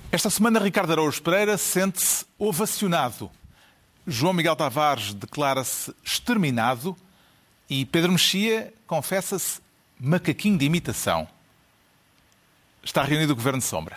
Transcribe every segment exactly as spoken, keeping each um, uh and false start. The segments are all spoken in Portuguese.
Esta semana, Ricardo Araújo Pereira sente-se ovacionado. João Miguel Tavares declara-se exterminado e Pedro Mexia confessa-se macaquinho de imitação. Está reunido o Governo de Sombra.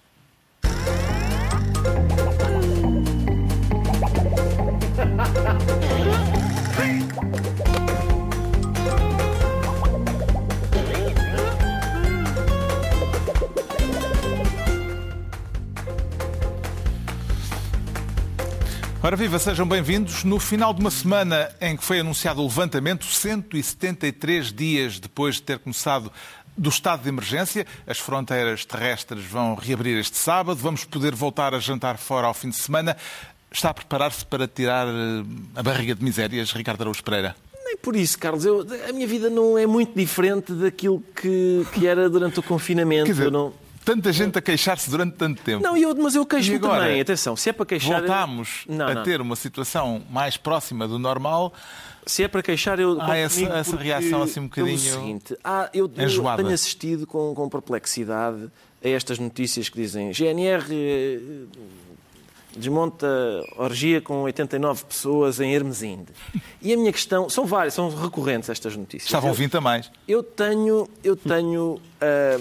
Ora viva, sejam bem-vindos. No final de uma semana em que foi anunciado o levantamento, cento e setenta e três dias depois de ter começado do estado de emergência, as fronteiras terrestres vão reabrir este sábado, vamos poder voltar a jantar fora ao fim de semana. Está a preparar-se para tirar a barriga de misérias, Ricardo Araújo Pereira? Nem por isso, Carlos. Eu, a minha vida não é muito diferente daquilo que, que era durante o confinamento. Quer dizer, eu não... tanta gente a queixar-se durante tanto tempo. Não, eu, mas eu queixo-me agora, também. Atenção, se é para queixar... Voltámos não, a não. ter uma situação mais próxima do normal. Se é para queixar, eu... Há essa, essa reação assim um bocadinho seguinte, há, eu, eu tenho assistido com, com perplexidade a estas notícias que dizem G N R desmonta orgia com oitenta e nove pessoas em Hermesinde. E a minha questão... São várias, são recorrentes estas notícias. Estavam vindo a mais. Eu tenho... Eu tenho uh,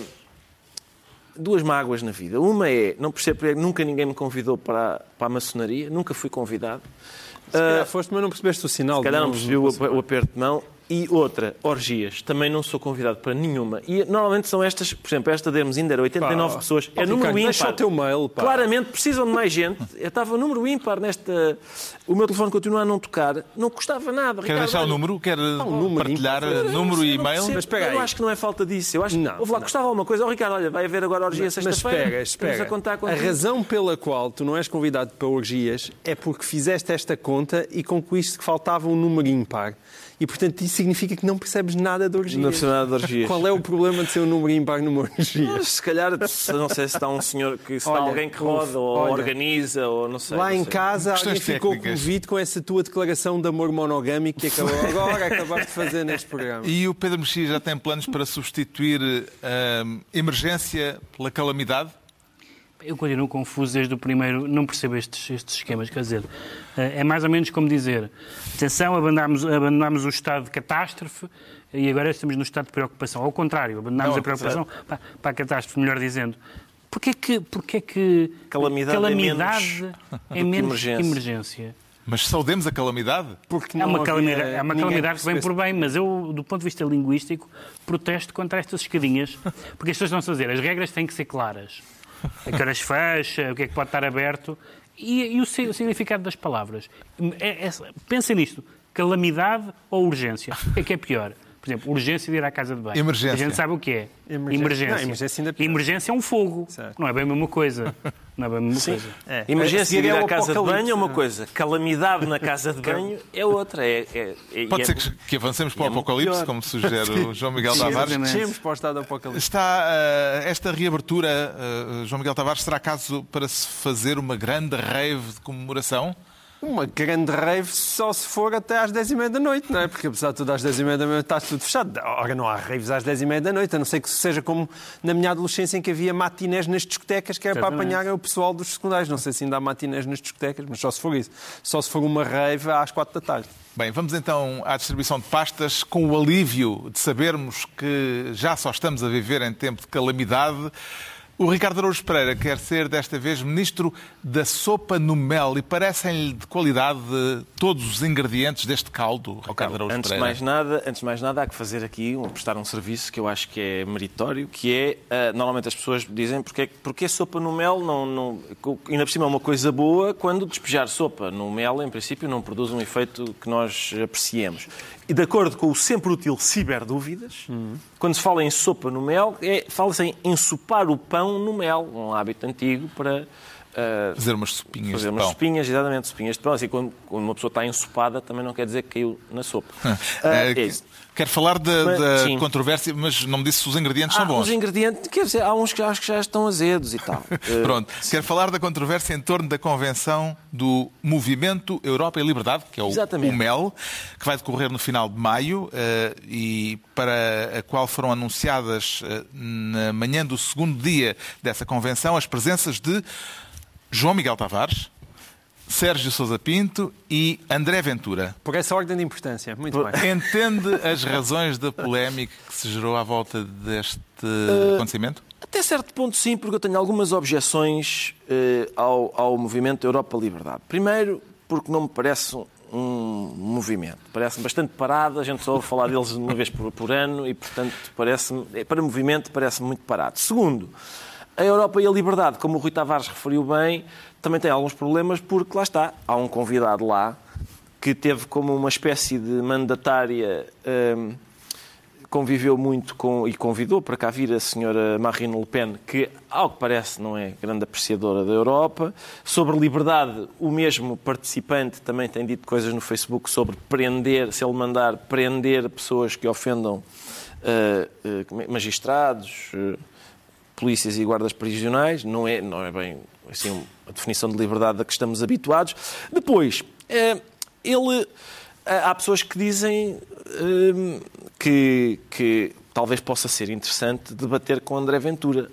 duas mágoas na vida. Uma é, não percebo porque nunca ninguém me convidou para, para a maçonaria, nunca fui convidado. Se calhar foste, mas não percebeste o sinal. Se calhar não percebi o, o aperto de mão. E outra, orgias. Também não sou convidado para nenhuma. E normalmente são estas, por exemplo, esta de Hermesinde era oitenta e nove pá, pessoas. É número ímpar. Deixa o teu mail, pá. Claramente precisam de mais gente. Eu estava número ímpar nesta... O meu telefone continua a não tocar. Não custava nada. Quer deixar o número? Quer um partilhar ímpar. número e e-mail? Mas espera aí. Eu acho que não é falta disso. Eu acho que houve lá, custava alguma coisa. Oh, Ricardo, olha, vai haver agora orgia sexta-feira. Mas espera, espera. A, contar a razão pela qual tu não és convidado para orgias é porque fizeste esta conta e concluíste que faltava um número ímpar. E, portanto, isso significa que não percebes nada de orgias. Não percebo nada de orgias. Qual é o problema de ser um número ímpar numa orgia? Mas, se calhar, não sei se está um senhor, que se olha, está alguém que roda ou olha, organiza, ou não sei. Lá não em sei. casa, alguém Questões ficou técnicas. comovido com essa tua declaração de amor monogâmico que acabou agora, acabaste de fazer neste programa. E o Pedro Mexia já tem planos para substituir a emergência pela calamidade? Eu continuo confuso desde o primeiro, não percebo estes, estes esquemas, quer dizer, é mais ou menos como dizer, atenção, abandonámos, abandonámos o estado de catástrofe e agora estamos no estado de preocupação. Ao contrário, abandonámos não, a preocupação para, para a catástrofe, melhor dizendo. Porquê que, porquê que calamidade, calamidade é menos, é menos que, emergência. que emergência? Mas saudemos a calamidade? Porque é uma calamidade, é uma calamidade que vem por bem, mas eu, do ponto de vista linguístico, protesto contra estas escadinhas, porque as pessoas estão a dizer, as regras têm que ser claras. A que horas fecha, o que é que pode estar aberto e, e o significado das palavras. É, é, pensem nisto, calamidade ou urgência? O que é que é pior? Por exemplo, urgência de ir à casa de banho. Emergência. A gente sabe o que é. Emergência. Emergência. Não, emergência, ainda emergência é um fogo. Certo. Não é bem a mesma coisa. Não é bem a mesma Sim. coisa. É. Emergência de ir é à casa de banho é uma coisa. Calamidade na casa de banho é outra. É, é, é, Pode é... ser que, que avancemos para o é apocalipse, como sugere o João Miguel Tavares. Descemos para o estado do apocalipse. Está uh, esta reabertura, uh, João Miguel Tavares, será caso para se fazer uma grande rave de comemoração? Uma grande rave só se for até às dez e meia da noite, não é? Porque apesar de tudo às dez e meia da noite está tudo fechado. Ora, não há raves às dez e meia da noite, a não ser que seja como na minha adolescência em que havia matinés nas discotecas que era para apanhar o pessoal dos secundários. Não sei se ainda há matinés nas discotecas, mas só se for isso. Só se for uma rave às quatro da tarde. Bem, vamos então à distribuição de pastas com o alívio de sabermos que já só estamos a viver em tempo de calamidade. O Ricardo Araújo Pereira quer ser, desta vez, ministro da sopa no mel e parecem-lhe de qualidade todos os ingredientes deste caldo, Ricardo Araújo antes Pereira. Mais nada, antes de mais nada, há que fazer aqui, um, prestar um serviço que eu acho que é meritório, que é, uh, normalmente as pessoas dizem porque, porque sopa no mel, não, não, ainda por cima é uma coisa boa, quando despejar sopa no mel, em princípio, não produz um efeito que nós apreciemos. E de acordo com o sempre útil ciberdúvidas, uhum. quando se fala em sopa no mel, é, fala-se em ensopar o pão no mel, um hábito antigo para Uh, fazer umas sopinhas fazer de umas pão. sopinhas, exatamente, sopinhas de pão. Assim, quando, quando uma pessoa está ensopada, também não quer dizer que caiu na sopa. Uh, é, é Quero falar da, mas, da sim. controvérsia, mas não me disse se os ingredientes ah, são bons. Os ingredientes, quer dizer, há uns que acho que já estão azedos e tal. Pronto, uh, quero falar da controvérsia em torno da convenção do Movimento Europa e Liberdade, que é o, o M E L, que vai decorrer no final de maio uh, e para a qual foram anunciadas uh, na manhã do segundo dia dessa convenção as presenças de João Miguel Tavares, Sérgio Sousa Pinto e André Ventura. Por essa ordem de importância. Muito Por... bem. Entende as razões da polémica que se gerou à volta deste uh, acontecimento? Até certo ponto sim, porque eu tenho algumas objeções uh, ao, ao movimento Europa Liberdade. Primeiro, porque não me parece um, um movimento. Parece-me bastante parado, a gente só ouve falar deles uma vez por, por ano e, portanto, parece-me, para movimento parece-me muito parado. Segundo, a Europa e a Liberdade, como o Rui Tavares referiu bem, também tem alguns problemas porque, lá está, há um convidado lá que teve como uma espécie de mandatária, hum, conviveu muito com, e convidou para cá vir a senhora Marine Le Pen, que, ao que parece, não é grande apreciadora da Europa. Sobre liberdade, o mesmo participante também tem dito coisas no Facebook sobre prender, se ele mandar prender pessoas que ofendam uh, uh, magistrados, uh, polícias e guardas prisionais. Não é, não é bem assim, a definição de liberdade a que estamos habituados. Depois, ele, há pessoas que dizem que, que talvez possa ser interessante debater com André Ventura.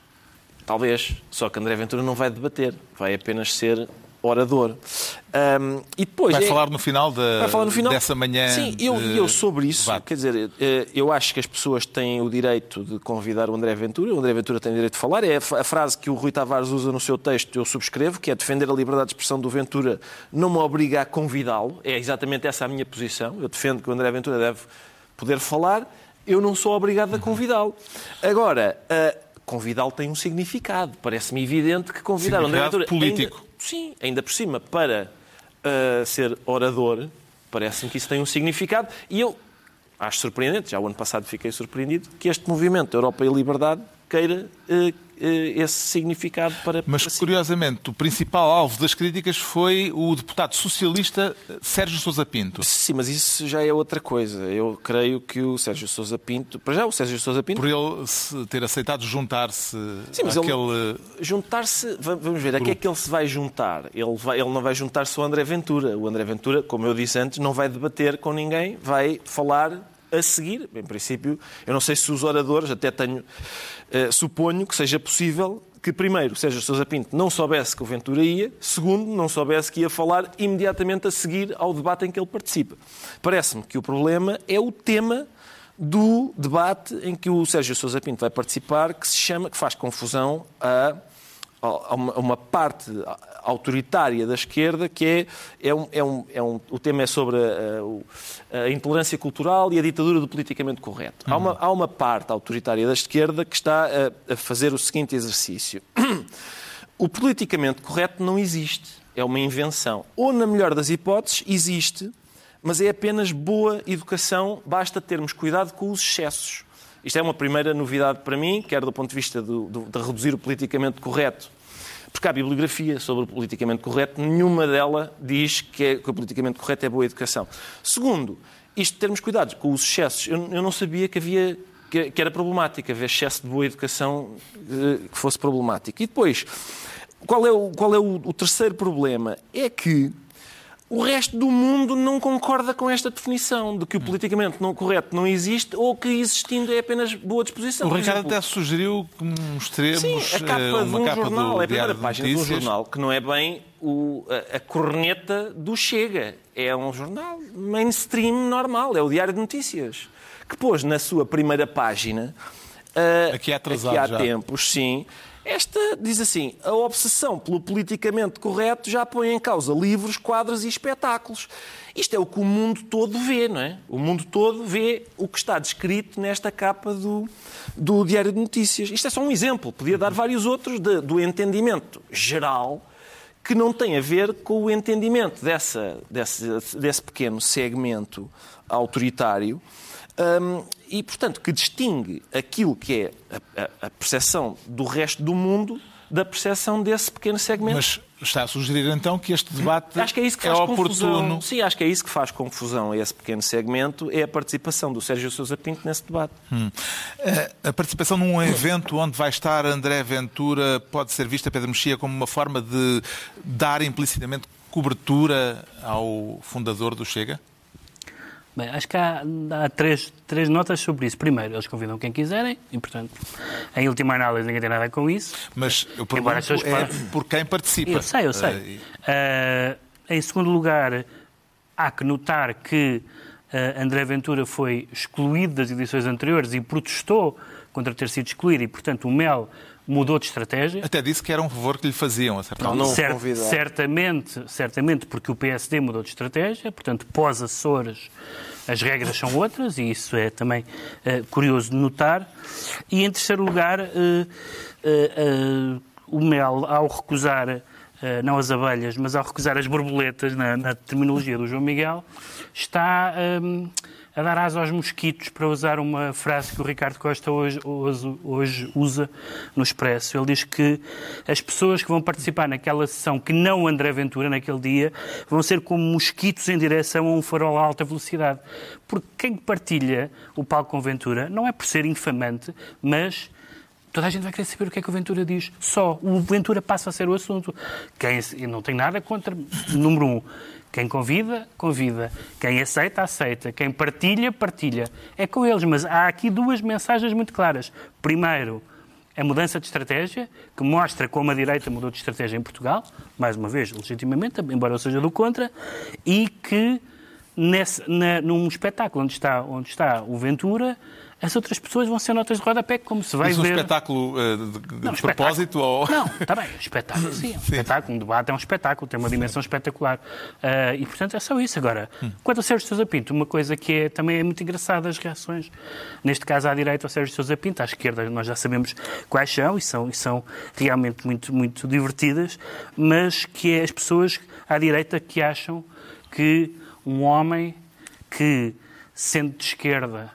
Talvez, só que André Ventura não vai debater, vai apenas ser orador. Um, e depois vai é, falar no final, de, vai falar no final dessa manhã. Sim, eu, eu sobre isso, debate. Quer dizer, eu acho que as pessoas têm o direito de convidar o André Ventura, o André Ventura tem o direito de falar, é a frase que o Rui Tavares usa no seu texto, eu subscrevo, que é defender a liberdade de expressão do Ventura não me obriga a convidá-lo, é exatamente essa a minha posição, eu defendo que o André Ventura deve poder falar, eu não sou obrigado a convidá-lo. Agora, convidá-lo tem um significado, parece-me evidente que convidar o André Ventura... político. Ainda, sim, ainda por cima, para uh, ser orador, parece-me que isso tem um significado. E eu acho surpreendente, já o ano passado fiquei surpreendido, que este movimento Europa e Liberdade queira uh, uh, esse significado para... Mas, para si. Curiosamente, o principal alvo das críticas foi o deputado socialista Sérgio Sousa Pinto. Sim, mas isso já é outra coisa. Eu creio que o Sérgio Sousa Pinto... Para já, o Sérgio Sousa Pinto... Por ele ter aceitado juntar-se Sim, mas àquele... Ele, juntar-se... Vamos ver, a que é que ele se vai juntar? Ele, vai, ele não vai juntar-se ao André Ventura. O André Ventura, como eu disse antes, não vai debater com ninguém, vai falar... a seguir. Em princípio, eu não sei se os oradores, até tenho, uh, suponho que seja possível que, primeiro, Sérgio Sousa Pinto não soubesse que o Ventura ia, segundo, não soubesse que ia falar imediatamente a seguir ao debate em que ele participa. Parece-me que o problema é o tema do debate em que o Sérgio Sousa Pinto vai participar, que se chama, que faz confusão a a uma, a uma parte autoritária da esquerda, que é, é, um, é, um, é um, o tema é sobre a, a, a intolerância cultural e a ditadura do politicamente correto. Uhum. Há, uma, há uma parte autoritária da esquerda que está a, a fazer o seguinte exercício. O politicamente correto não existe. É uma invenção. Ou, na melhor das hipóteses, existe, mas é apenas boa educação, basta termos cuidado com os excessos. Isto é uma primeira novidade para mim, quer do ponto de vista do, do, de reduzir o politicamente correto, porque há bibliografia sobre o politicamente correto, nenhuma dela diz que, é, que o politicamente correto é boa educação. Segundo, isto de termos cuidado com os excessos, eu, eu não sabia que havia que, que era problemático, haver excesso de boa educação eh, que fosse problemático. E depois, qual é, o, qual é o, o terceiro problema? É que o resto do mundo não concorda com esta definição de que o politicamente não correto não existe ou que existindo é apenas boa disposição. O Ricardo até sugeriu que mostremos Sim, a capa uma de um capa jornal, do é a primeira Diário página de de um Notícias. jornal que não é bem o, a, a corneta do Chega. É um jornal mainstream normal, é o Diário de Notícias, que pôs na sua primeira página, uh, aqui há, aqui há já. tempos, sim, esta diz assim: a obsessão pelo politicamente correto já põe em causa livros, quadros e espetáculos. Isto é o que o mundo todo vê, não é? O mundo todo vê o que está descrito nesta capa do, do Diário de Notícias. Isto é só um exemplo. Podia dar vários outros de, do entendimento geral que não tem a ver com o entendimento dessa, desse, desse pequeno segmento autoritário. Um, e, portanto, que distingue aquilo que é a, a, a percepção do resto do mundo da percepção desse pequeno segmento. Mas está a sugerir então que este debate acho que é, isso que é faz oportuno. Confusão. Sim, acho que é isso que faz confusão a esse pequeno segmento, é a participação do Sérgio Sousa Pinto nesse debate. Hum. A participação num evento onde vai estar André Ventura pode ser vista, Pedro Mexia, como uma forma de dar implicitamente cobertura ao fundador do Chega? Bem, acho que há, há três, três notas sobre isso. Primeiro, eles convidam quem quiserem e, portanto, em última análise, ninguém tem nada com isso. Mas eu pergunto é por quem participa. Eu sei, eu sei. Uh, uh, em segundo lugar, há que notar que uh, André Ventura foi excluído das edições anteriores e protestou contra ter sido excluído e, portanto, o Mel mudou de estratégia. Até disse que era um favor que lhe faziam, a certa não, não Cert, certamente, certamente porque o P S D mudou de estratégia, portanto, pós-Açores as regras são outras e isso é também uh, curioso de notar. E, em terceiro lugar, uh, uh, uh, o Mel, ao recusar, uh, não as abelhas, mas ao recusar as borboletas, na, na terminologia do João Miguel, está um, a dar asa aos mosquitos, para usar uma frase que o Ricardo Costa hoje, hoje, hoje usa no Expresso. Ele diz que as pessoas que vão participar naquela sessão, que não André Ventura naquele dia, vão ser como mosquitos em direção a um farol a alta velocidade. Porque quem partilha o palco com Ventura não é por ser infamante, mas toda a gente vai querer saber o que é que o Ventura diz. Só o Ventura passa a ser o assunto. Quem, eu não tenho nada contra, número um, quem convida, convida. Quem aceita, aceita. Quem partilha, partilha. É com eles, mas há aqui duas mensagens muito claras. Primeiro, a mudança de estratégia, que mostra como a direita mudou de estratégia em Portugal, mais uma vez, legitimamente, embora eu seja do contra, e que nesse, na, num espetáculo onde está, onde está o Ventura, as outras pessoas vão ser notas de rodapé, como se vai Isso ver... um espetáculo uh, de, não, de propósito? Ou... Não, está bem, espetáculo, sim. Um espetáculo, um debate é um espetáculo, tem uma dimensão espetacular. Uh, e, portanto, é só isso. Agora, hum. quanto ao Sérgio Sousa Pinto, uma coisa que é, também é muito engraçada, as reações, neste caso à direita, ao Sérgio Sousa Pinto, à esquerda, nós já sabemos quais são, e são, e são realmente muito, muito divertidas, mas que é as pessoas à direita que acham que um homem que, sendo de esquerda,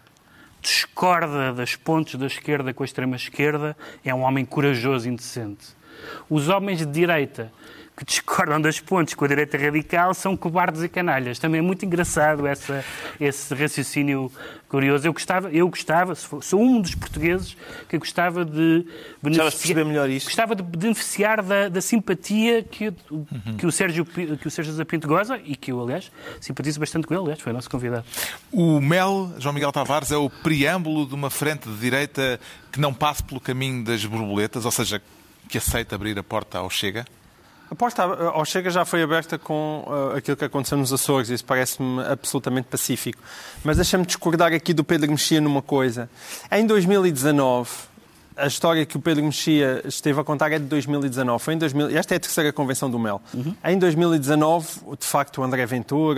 discorda das pontes da esquerda com a extrema-esquerda, é um homem corajoso e indecente. Os homens de direita que discordam das pontes com a direita radical são cobardes e canalhas. Também é muito engraçado essa, esse raciocínio curioso. Eu gostava, eu gostava, sou um dos portugueses que gostava de beneficiar, melhor isso. gostava de beneficiar da, da simpatia que, uhum. que, o Sérgio, que o Sérgio Sousa Pinto goza e que eu, aliás, simpatizo bastante com ele. Aliás, foi o nosso convidado. O Mel, João Miguel Tavares, é o preâmbulo de uma frente de direita que não passe pelo caminho das borboletas, ou seja, que aceita abrir a porta ao Chega? A porta ao Chega já foi aberta com uh, aquilo que aconteceu nos Açores, isso parece-me absolutamente pacífico. Mas deixa-me discordar aqui do Pedro Mexia numa coisa. Em dois mil e dezanove, a história que o Pedro Mexia esteve a contar é de dois mil e dezanove. Foi em dois mil... Esta é a terceira convenção do Mel. Uhum. Em dois mil e dezanove, de facto, o André Ventura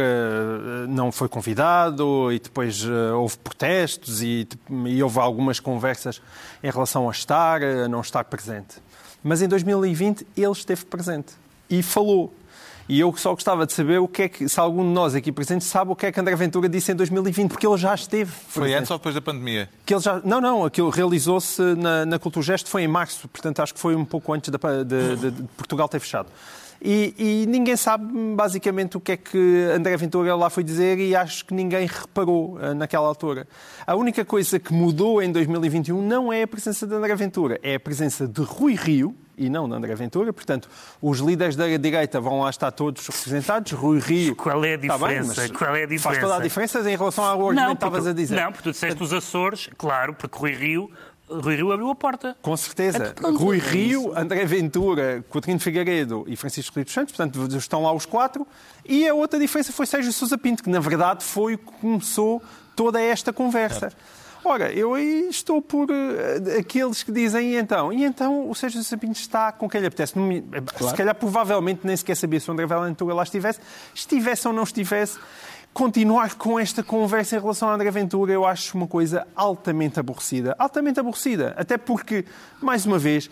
não foi convidado e depois uh, houve protestos e, e houve algumas conversas em relação a estar, a não estar presente. Mas em dois mil e vinte ele esteve presente e falou. E eu só gostava de saber o que é que, se algum de nós aqui presentes sabe o que é que André Ventura disse em dois mil e vinte, porque ele já esteve presente. Foi antes ou depois da pandemia? Que ele já... Não, não, aquilo realizou-se na, na Culturgesto, foi em março, portanto acho que foi um pouco antes de, de, de, de Portugal ter fechado. E, e ninguém sabe basicamente o que é que André Ventura lá foi dizer e acho que ninguém reparou uh, naquela altura. A única coisa que mudou em dois mil e vinte e um não é a presença de André Ventura, é a presença de Rui Rio e não de André Ventura. Portanto, os líderes da direita vão lá estar todos representados. Rui Rio... Qual é a diferença? Tá bem, Qual é a diferença? Faz toda a diferença em relação ao argumento que estavas a dizer. Não, porque tu disseste os Açores, claro, porque Rui Rio... Rui Rio abriu a porta. Com certeza. É Rui Rio, André Ventura, Coutinho Figueiredo e Francisco Rito Santos, portanto, estão lá os quatro. E a outra diferença foi Sérgio Sousa Pinto, que na verdade foi o que começou toda esta conversa. Ora, eu aí estou por uh, aqueles que dizem, e então? E então o Sérgio Sousa Pinto está com quem lhe apetece. Não, claro. Se calhar, provavelmente, nem sequer sabia se o André Ventura lá estivesse. Estivesse ou não estivesse, continuar com esta conversa em relação a André Ventura eu acho uma coisa altamente aborrecida. Altamente aborrecida. Até porque, mais uma vez,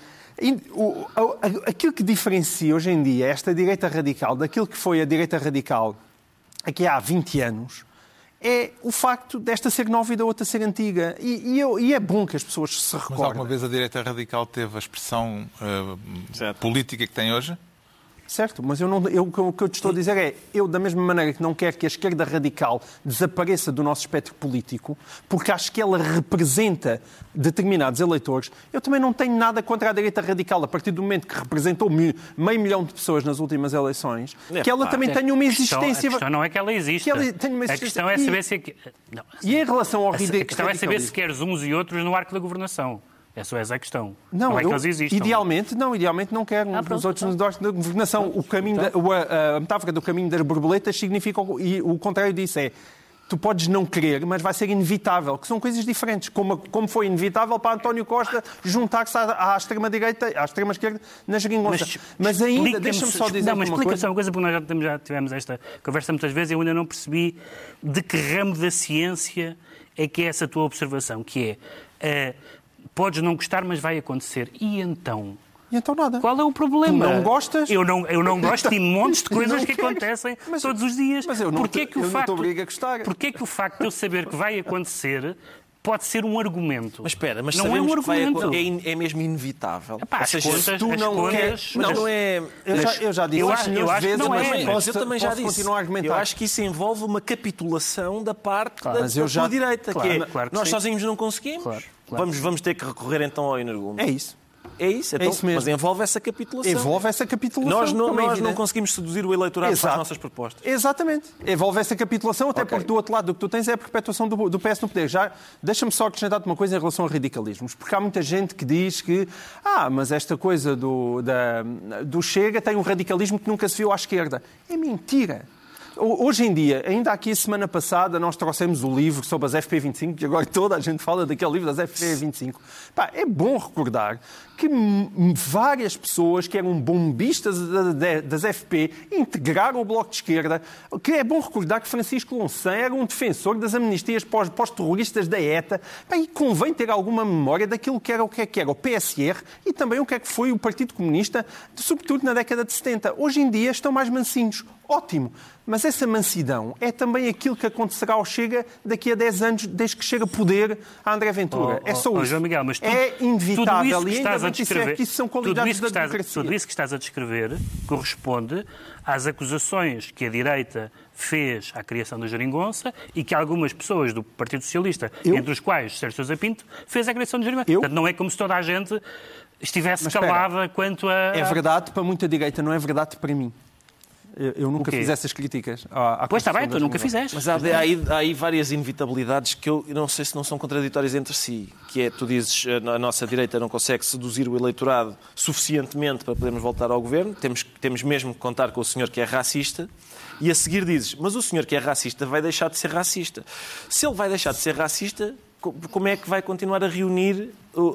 aquilo que diferencia hoje em dia esta direita radical daquilo que foi a direita radical aqui há vinte anos é o facto desta ser nova e da outra ser antiga. E, e, eu, e é bom que as pessoas se recordem. Mas alguma vez a direita radical teve a expressão uh, política que tem hoje? Certo, mas eu não, eu, o que eu te estou a dizer é, eu da mesma maneira que não quero que a esquerda radical desapareça do nosso espectro político, porque acho que ela representa determinados eleitores, eu também não tenho nada contra a direita radical, a partir do momento que representou meio milhão de pessoas nas últimas eleições, é, que ela pá, também é, tenha uma existência... A questão, a questão não é que ela existe. Que ela tenha uma existência. A questão é saber se... Não, e em relação ao a, a questão é saber se queres uns e outros no arco da governação. Essa é a questão. Não, não é que eles existam. Idealmente, não, idealmente não quero ah, os outros nos da governação. O caminho então. da, a, a metáfora do caminho das borboletas significa, e o contrário disso é, tu podes não querer, mas vai ser inevitável, que são coisas diferentes, como, como foi inevitável para António Costa juntar-se à, à extrema-direita, à extrema-esquerda, na geringonça. Mas, mas ainda, deixa-me só dizer não, mas uma explica coisa. só uma coisa, porque nós já, temos, já tivemos esta conversa muitas vezes e eu ainda não percebi de que ramo da ciência é que é essa tua observação, que é... Uh, podes não gostar, mas vai acontecer. E então? E então nada. Qual é o problema? Tu não gostas? Eu não, eu não gosto de montes de coisas que acontecem mas, todos os dias. Mas eu não Porquê te, que o eu facto, não te obrigo a gostar. Porquê que o facto de eu saber que vai acontecer pode ser um argumento? Mas espera, mas não é um argumento. Vai, é, in, é mesmo inevitável. Epá, Ou seja, contas, se tu não contas, queres... Mas não é... Eu já, eu já disse eu acho, eu acho vezes, que não mas é. Posso, eu também já disse. Continuar a argumentar. Eu acho que isso envolve uma capitulação da parte claro, da, mas eu da já... tua direita, claro, que é, claro que nós sim. sozinhos não conseguimos, claro, claro. Vamos, vamos ter que recorrer então ao energúmeno. É isso. É isso, então, é isso mesmo. Mas envolve essa capitulação. Envolve essa capitulação. Nós não, nós é não conseguimos seduzir o eleitorado Exato. para as nossas propostas. Exatamente. Envolve essa capitulação, até okay. porque do outro lado do que tu tens é a perpetuação do, do P S no poder. Já, deixa-me só acrescentar-te uma coisa em relação a radicalismos, porque há muita gente que diz que ah, mas esta coisa do, da, do Chega tem um radicalismo que nunca se viu à esquerda. É mentira. Hoje em dia, ainda aqui semana passada, nós trouxemos o livro sobre as F P vinte e cinco, que agora toda a gente fala daquele livro das F P vinte e cinco. Pá, é bom recordar que várias pessoas que eram bombistas das F P integraram o Bloco de Esquerda, que é bom recordar que Francisco Louçã era um defensor das amnistias pós-terroristas da ETA. Pá, e convém ter alguma memória daquilo que era o que é que era o P S R e também o que é que foi o Partido Comunista, sobretudo na década de setenta. Hoje em dia estão mais mansinhos. Ótimo. Mas essa mansidão é também aquilo que acontecerá ao Chega daqui a dez anos, desde que chega poder a André Ventura. Oh, é só oh, isso. João Miguel, mas tu, é inevitável. Tudo isso que e estás a descrever, que isso são qualidades tudo isso da que estás, democracia. Tudo isso que estás a descrever corresponde às acusações que a direita fez à criação da geringonça e que algumas pessoas do Partido Socialista, eu? entre os quais Sérgio Sousa Pinto, fez à criação da geringonça. Eu? Portanto, não é como se toda a gente estivesse mas, calada espera, quanto a... É verdade para muita direita, não é verdade para mim. Eu, eu nunca fiz essas críticas. À, à pois está bem, tu nunca fizeste. Mas há, há, aí, há aí várias inevitabilidades que eu não sei se não são contraditórias entre si. Que é, tu dizes, a nossa direita não consegue seduzir o eleitorado suficientemente para podermos voltar ao governo. Temos, temos mesmo que contar com o senhor que é racista. E a seguir dizes, mas o senhor que é racista vai deixar de ser racista. Se ele vai deixar de ser racista, como é que vai continuar a reunir,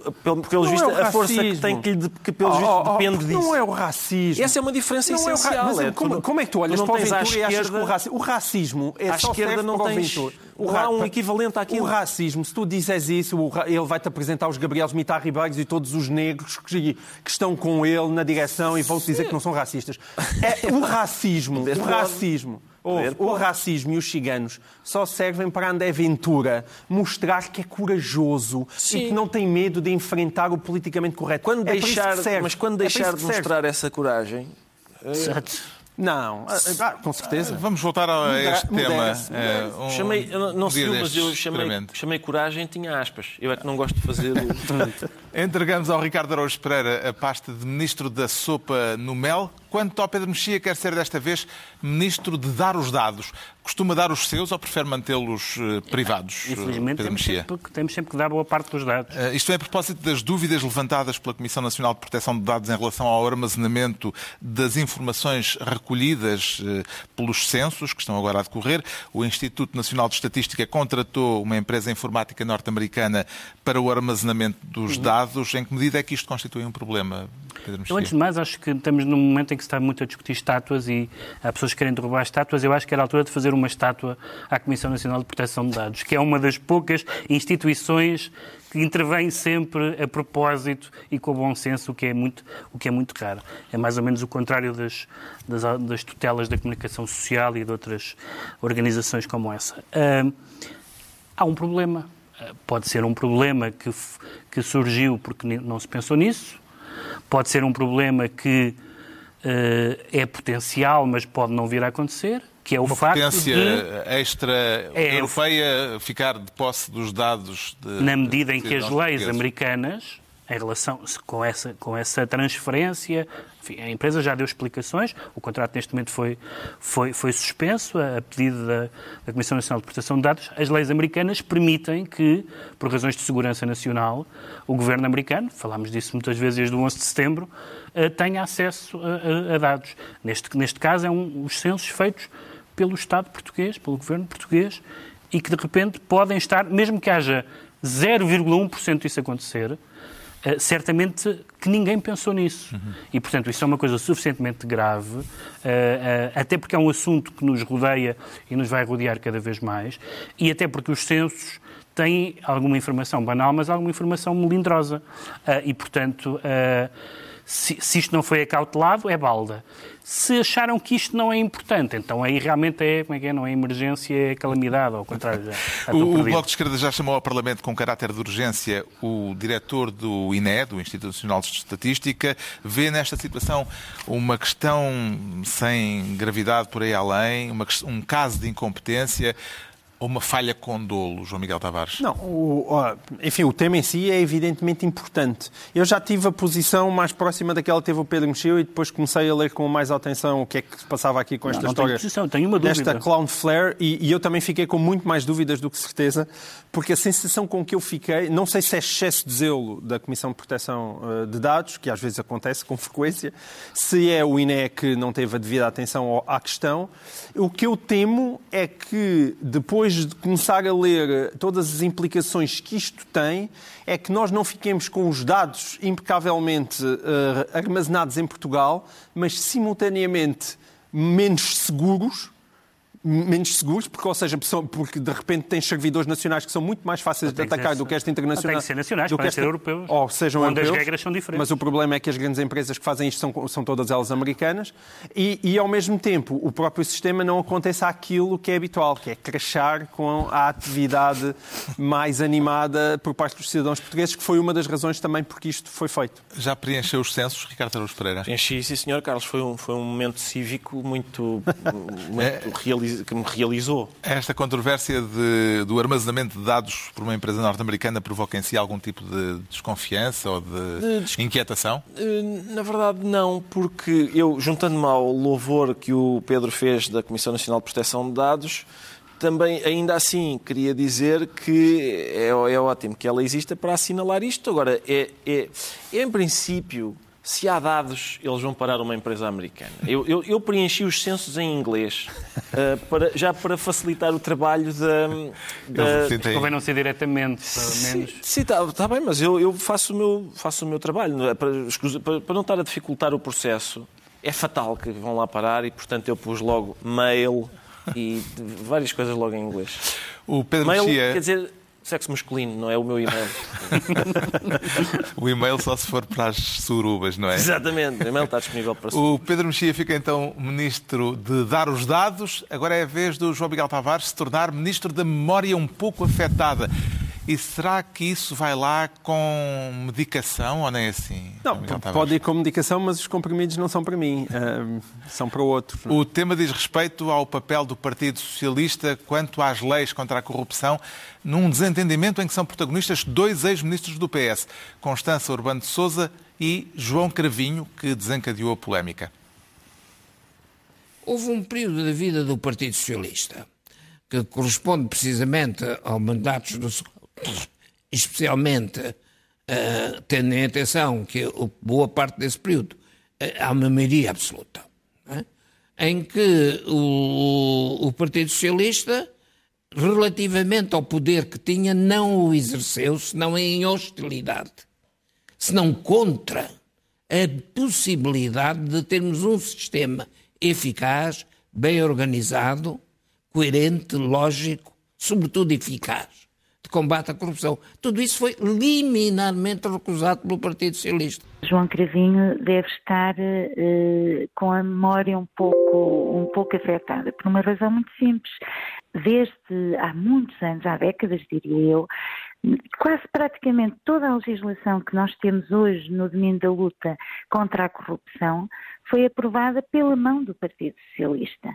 pelos vistos, é a força que tem que, lhe, que pelos vistos, oh, oh, depende disso? Não é o racismo. Essa é uma diferença não essencial. É o ra... é, como, tu, como é que tu olhas tu para o Ventura esquerda, e achas que o racismo, o racismo é à só esquerda não para tens, o Ventura? Não há um equivalente àquilo. O racismo, se tu dizes isso, ele vai-te apresentar os Gabriel Mitar Ribeiros e todos os negros que, que estão com ele na direção e vão-te dizer que não são racistas. É, o racismo, o racismo... O, o racismo e os ciganos só servem para André Ventura mostrar que é corajoso Sim. e que não tem medo de enfrentar o politicamente correto. Quando é deixar, mas quando é deixar de mostrar essa coragem... Exato. Não, ah, com certeza. Vamos voltar a Modera- este tema. modera-se. É, um chamei, eu não não sei, dia mas eu destes, chamei, experimento. chamei coragem, tinha aspas. Eu é que não gosto de fazer... o- Entregamos ao Ricardo Araújo Pereira a pasta de Ministro da Sopa no Mel. Quanto ao Pedro Mexia, quer ser desta vez Ministro de dar os dados. Costuma dar os seus ou prefere mantê-los uh, privados? Infelizmente, Pedro temos Mexia? sempre, temos sempre que dar boa parte dos dados. Uh, isto é a propósito das dúvidas levantadas pela Comissão Nacional de Proteção de Dados em relação ao armazenamento das informações recolhidas uh, pelos censos, que estão agora a decorrer. O Instituto Nacional de Estatística contratou uma empresa informática norte-americana para o armazenamento dos dados. dados. Em que medida é que isto constitui um problema, Pedro Mexia? Eu, antes de mais, acho que estamos num momento em que se está muito a discutir estátuas e há pessoas que querem derrubar estátuas. Eu acho que era a altura de fazer uma estátua à Comissão Nacional de Proteção de Dados, que é uma das poucas instituições que intervém sempre a propósito e com bom senso, o que é muito, o que é muito raro. É mais ou menos o contrário das, das, das tutelas da comunicação social e de outras organizações como essa. Uh, há um problema. Uh, pode ser um problema que, que surgiu porque não se pensou nisso. Pode ser um problema que uh, é potencial, mas pode não vir a acontecer. Que é o uma facto potência de, extra-europeia é, ficar de posse dos dados... De, na medida em de que as leis americanas, em relação com essa, com essa transferência, enfim, a empresa já deu explicações, o contrato neste momento foi, foi, foi suspenso a pedido da, da Comissão Nacional de Proteção de Dados. As leis americanas permitem que, por razões de segurança nacional, o governo americano, falámos disso muitas vezes desde o onze de setembro, tenha acesso a, a, a dados. Neste, neste caso, é um, os censos feitos pelo Estado português, pelo governo português, e que de repente podem estar, mesmo que haja zero vírgula um por cento disso acontecer, uh, certamente que ninguém pensou nisso. Uhum. E, portanto, isso é uma coisa suficientemente grave, uh, uh, até porque é um assunto que nos rodeia e nos vai rodear cada vez mais, e até porque os censos têm alguma informação banal, mas alguma informação melindrosa. Uh, e, portanto... Uh, Se, se isto não foi acautelado, é balda. Se acharam que isto não é importante, então aí realmente é, como é que é, não é emergência, é calamidade, ao contrário. Já, já o, o Bloco de Esquerda já chamou ao Parlamento com caráter de urgência o diretor do I N E, do Instituto Nacional de Estatística. Vê nesta situação uma questão sem gravidade por aí além, uma, um caso de incompetência... ou uma falha com dolo, João Miguel Tavares? Não, o, enfim, o tema em si é evidentemente importante. Eu já tive a posição mais próxima daquela que teve o Pedro Mexia e depois comecei a ler com mais atenção o que é que se passava aqui com esta não, não história. Tenho posição, tenho uma dúvida. Desta Cloudflare, e, e eu também fiquei com muito mais dúvidas do que certeza, porque a sensação com que eu fiquei, não sei se é excesso de zelo da Comissão de Proteção de Dados, que às vezes acontece com frequência, se é o I N E que não teve a devida atenção à questão. O que eu temo é que depois de começar a ler todas as implicações que isto tem, é que nós não fiquemos com os dados impecavelmente uh, armazenados em Portugal, mas simultaneamente menos seguros, menos seguros, porque, ou seja, porque de repente tens servidores nacionais que são muito mais fáceis de atacar do que esta internacional. Tem que ser nacionais, podem ser europeus. Ou sejam onde europeus, as regras são diferentes. Mas o problema é que as grandes empresas que fazem isto são, são todas elas americanas e, e, ao mesmo tempo, o próprio sistema não acontece aquilo que é habitual, que é crashar com a atividade mais animada por parte dos cidadãos portugueses, que foi uma das razões também porque isto foi feito. Já preencheu os censos, Ricardo Araújo Pereira? Preenchi, sim, senhor Carlos. Foi um, foi um momento cívico muito, muito é. realiz... que me realizou. Esta controvérsia de, do armazenamento de dados por uma empresa norte-americana provoca em si algum tipo de desconfiança ou de, de inquietação? Na verdade, não, porque eu, juntando-me ao louvor que o Pedro fez da Comissão Nacional de Proteção de Dados, também, ainda assim, queria dizer que é, é ótimo que ela exista para assinalar isto. Agora, é, é, é em princípio... Se há dados, eles vão parar uma empresa americana. Eu, eu, eu preenchi os censos em inglês, uh, para, já para facilitar o trabalho da... da... Convém não ser diretamente, pelo menos. Sim, está tá bem, mas eu, eu faço, o meu, faço o meu trabalho. Não é? para, para, para não estar a dificultar o processo, é fatal que vão lá parar e, portanto, eu pus logo mail e várias coisas logo em inglês. O Pedro mail, Mexia... quer dizer... Sexo masculino, não é o meu e-mail. O e-mail só se for para as surubas, não é? Exatamente, o e-mail está disponível para surubas. O Pedro Mexia fica então ministro de dar os dados. Agora é a vez do João Miguel Tavares se tornar ministro da memória um pouco afetada. E será que isso vai lá com medicação ou nem assim? Não, pode ir com medicação, mas os comprimidos não são para mim, uh, são para o outro. O tema diz respeito ao papel do Partido Socialista quanto às leis contra a corrupção, num desentendimento em que são protagonistas dois ex-ministros do P S, Constança Urbano de Sousa e João Cravinho, que desencadeou a polémica. Houve um período da vida do Partido Socialista que corresponde precisamente ao mandato do especialmente uh, tendo em atenção que uh, boa parte desse período uh, há uma maioria absoluta, não é? Em que o, o Partido Socialista, relativamente ao poder que tinha, não o exerceu, senão em hostilidade. senão contra a possibilidade de termos um sistema eficaz, bem organizado, coerente, lógico, sobretudo eficaz, de combate à corrupção. Tudo isso foi liminarmente recusado pelo Partido Socialista. João Cravinho deve estar uh, com a memória um pouco, um pouco afetada, por uma razão muito simples. Desde há muitos anos, há décadas, diria eu, quase praticamente toda a legislação que nós temos hoje no domínio da luta contra a corrupção foi aprovada pela mão do Partido Socialista.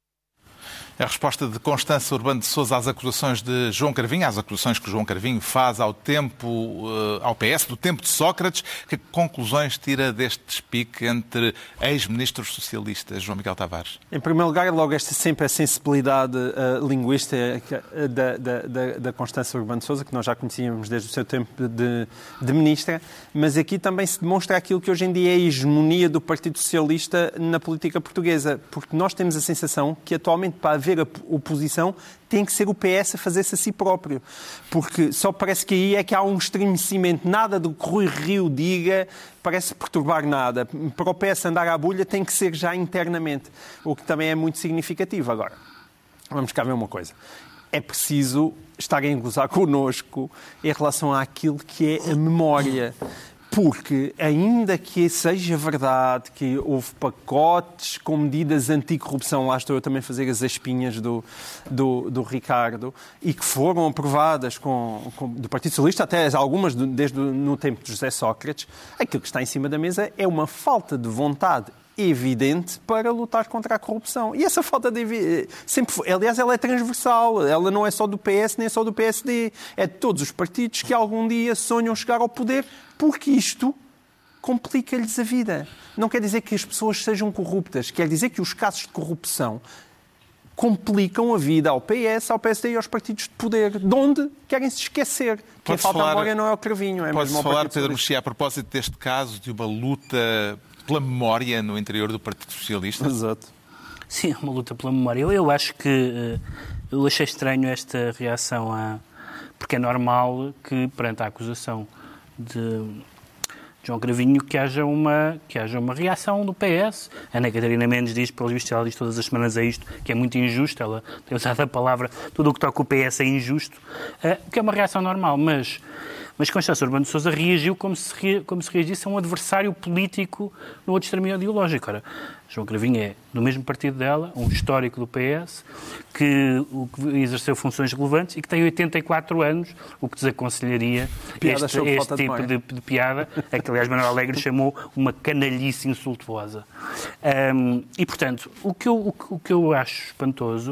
A resposta de Constança Urbano de Sousa às acusações de João Cravinho, às acusações que João Cravinho faz ao tempo, ao P S, do tempo de Sócrates, que conclusões tira deste despique entre ex-ministros socialistas? João Miguel Tavares. Em primeiro lugar, logo esta sempre a sensibilidade uh, linguística da, da, da, da Constança Urbano de Sousa, que nós já conhecíamos desde o seu tempo de, de ministra, mas aqui também se demonstra aquilo que hoje em dia é a hegemonia do Partido Socialista na política portuguesa, porque nós temos a sensação que atualmente para haver a oposição tem que ser o P S a fazer-se a si próprio, porque só parece que aí é que há um estremecimento, nada do que Rui Rio diga parece perturbar nada. Para o P S andar à bulha tem que ser já internamente, o que também é muito significativo. Agora, vamos cá ver uma coisa. É preciso estarem a gozar connosco em relação àquilo que é a memória. Porque, ainda que seja verdade que houve pacotes com medidas anticorrupção, lá estou eu também a fazer as espinhas do, do, do Ricardo, e que foram aprovadas com, com, do Partido Socialista, até algumas do, desde no tempo de José Sócrates, aquilo que está em cima da mesa é uma falta de vontade evidente para lutar contra a corrupção. E essa falta de... sempre foi, aliás, ela é transversal. Ela não é só do P S, nem é só do P S D. É de todos os partidos que algum dia sonham chegar ao poder, porque isto complica-lhes a vida. Não quer dizer que as pessoas sejam corruptas. Quer dizer que os casos de corrupção complicam a vida ao P S, ao P S D e aos partidos de poder, de onde querem se esquecer. Que a falta de memória não é o Cravinho. É pode-se mesmo falar, Pedro Mexia, a propósito deste caso, de uma luta pela memória no interior do Partido Socialista? Exato. Sim, é uma luta pela memória. Eu, eu acho que... Eu achei estranho esta reação a... Porque é normal que, perante a acusação de João Cravinho, que haja uma, que haja uma reação do P S. A Ana Catarina Mendes diz, pelo visto, ela diz todas as semanas a isto, que é muito injusto. Ela tem usado a palavra, tudo o que toca o P S é injusto, que é uma reação normal, mas... Mas Constança Urbano de Sousa reagiu como se, re, como se reagisse a um adversário político no outro extremo ideológico. Ora, João Cravinho é do mesmo partido dela, um histórico do P S, que, o, que exerceu funções relevantes e que tem oitenta e quatro anos, o que desaconselharia piada este, este tipo de, de, de piada, a que, aliás, Manuel Alegre chamou uma canalhice insultuosa. Um, e, portanto, o que, eu, o, o que eu acho espantoso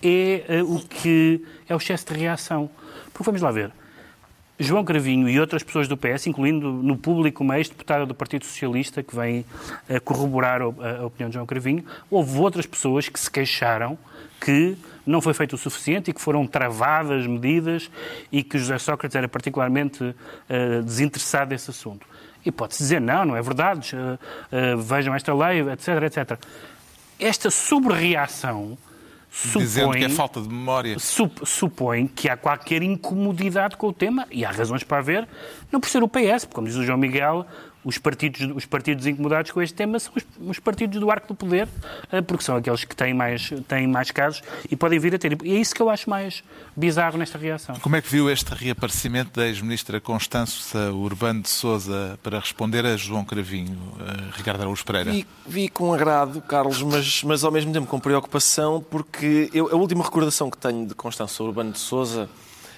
é uh, o que é o excesso de reação. Porque vamos lá ver. João Cravinho e outras pessoas do P S, incluindo no público uma ex-deputada do Partido Socialista que vem a corroborar a opinião de João Cravinho, houve outras pessoas que se queixaram que não foi feito o suficiente e que foram travadas medidas e que José Sócrates era particularmente uh, desinteressado desse assunto. E pode-se dizer, não, não é verdade, uh, uh, vejam esta lei, etc, etcétera. Esta sobre-reação supõe, dizendo que é falta de memória. Sup, supõe que há qualquer incomodidade com o tema, e há razões para haver, não por ser o P S, porque, como diz o João Miguel, os partidos, os partidos incomodados com este tema são os, os partidos do arco do poder, porque são aqueles que têm mais, têm mais casos e podem vir a ter. E é isso que eu acho mais bizarro nesta reação. Como é que viu este reaparecimento da ex-ministra Constança Urbano de Sousa para responder a João Cravinho, a Ricardo Araújo Pereira? Vi, vi com agrado, Carlos, mas, mas ao mesmo tempo com preocupação, porque eu, a última recordação que tenho de Constança Urbano de Sousa